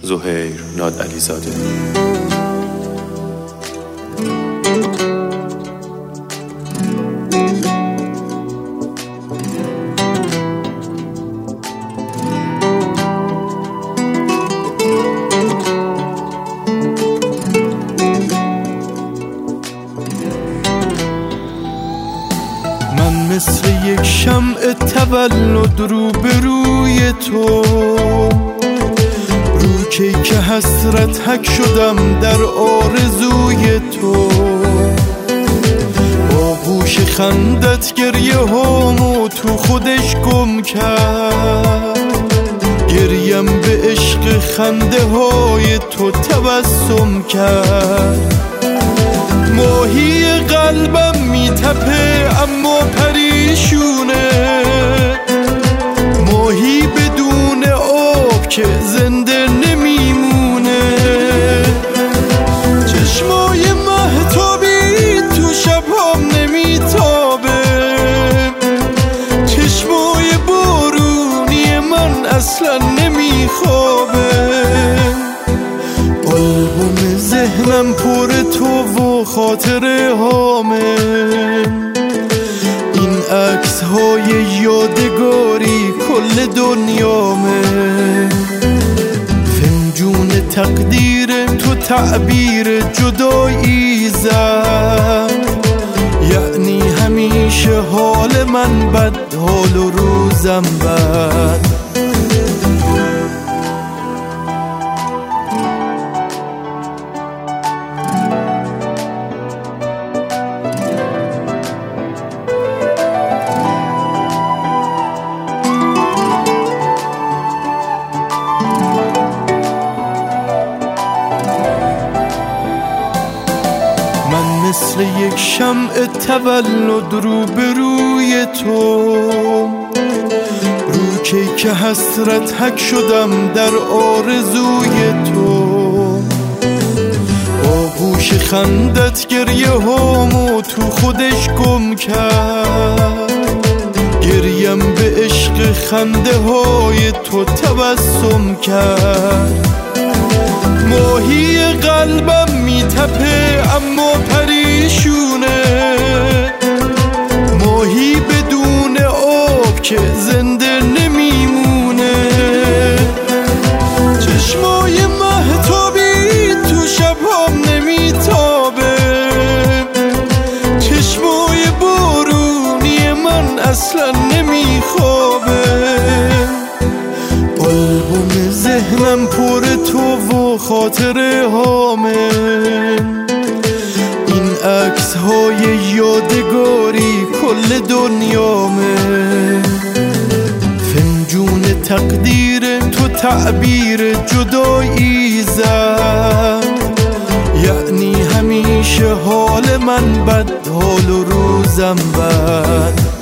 زهیر نادعلیزاده. من مثل یک شمع تولد روبروی تو، رو کیک حسرت حک شدم در آرزوی تو. با گوش خندت گریه هامو تو خودش گم کرد، گریم به عشق خنده های تو تبسم کرد. ماهی قلبم میتپه اما پریشونه، ماهی بدون آب که زنده نمیمونه. چشمای مهتابی تو شبام نمیتابه، چشمای بارونی من اصلا نمیخوابه. آلبوم ذهنم پر تو و خاطره هامه، این عکس های یادگاری کل دنیامه. فنجون تقدیر تو تعبیر جدایی زد، یعنی همیشه حال من بد، حال و روزم بد. من مثل یک شمع تولد روبروی تو، رو کیک حسرت حک شدم در آرزوی تو. آغوش خندت گریه هامو تو خودش گم کرد، گریم به عشق خنده های تو تبسم کرد. ماهی قلبم میتپه اما پریشونه، ماهی بدون آب که زنده نمیمونه. چشمای مهتابی تو شبام نمیتابه، چشمای بارونی من اصلا نمیخوابه. آلبوم ذهنم پر تو و خاطره هامه، این عکس های یادگاری کل دنیامه. فنجون تقدیر تو تعبیر جدایی زد، یعنی همیشه حال من بد، حال و روزم بد.